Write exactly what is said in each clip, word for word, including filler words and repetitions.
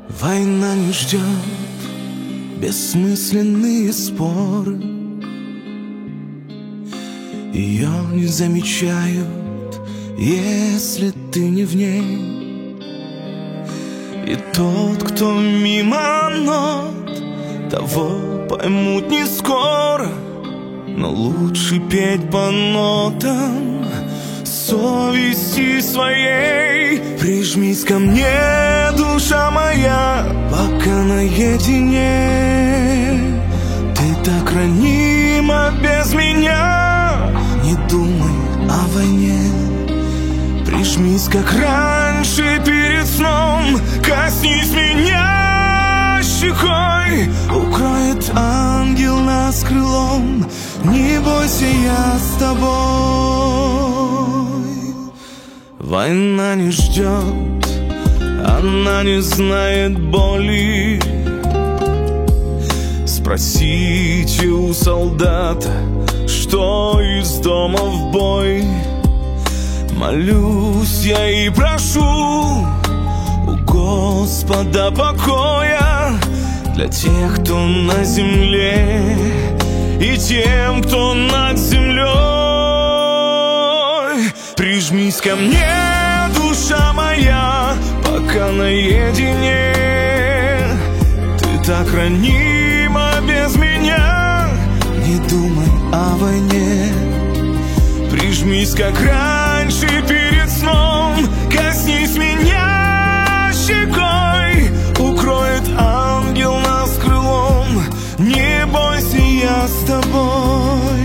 Война не ждет бессмысленные споры, ее не замечают, если ты не в ней. И тот, кто мимо нот, того поймут не скоро, но лучше петь по нотам совести своей. Прижмись ко мне, душа моя, пока наедине. Ты так ранима без меня, не думай о войне. Прижмись, как раньше перед сном, коснись меня щекой. Укроет ангел нас крылом, не бойся, я с тобой. Война не ждет, она не знает боли. Спросите у солдата, что из дома в бой. Молюсь я и прошу у Господа покоя для тех, кто на земле, и тем, кто над землей. Прижмись ко мне, душа моя, пока наедине. Ты так ранима без меня, не думай о войне. Прижмись, как раньше перед сном, коснись меня щекой. Укроет ангел нас крылом, не бойся, я с тобой.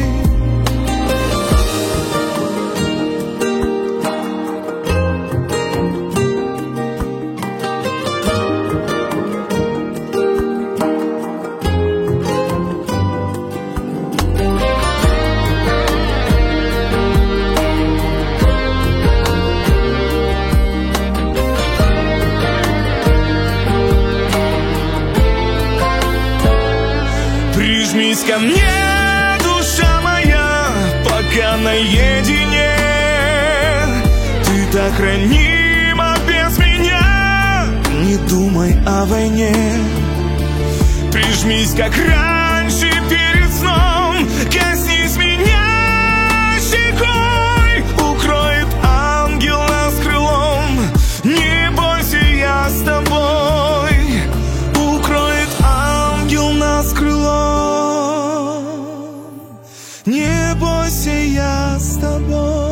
Прижмись ко мне, душа моя, пока наедине. Ты так ранима без меня, не думай о войне. Прижмись, как раньше перед сном, коснись меня щекой. Укроет ангел нас крылом, не бойся, я с тобой. Укроет ангел нас крылом, не бойся, я с тобой.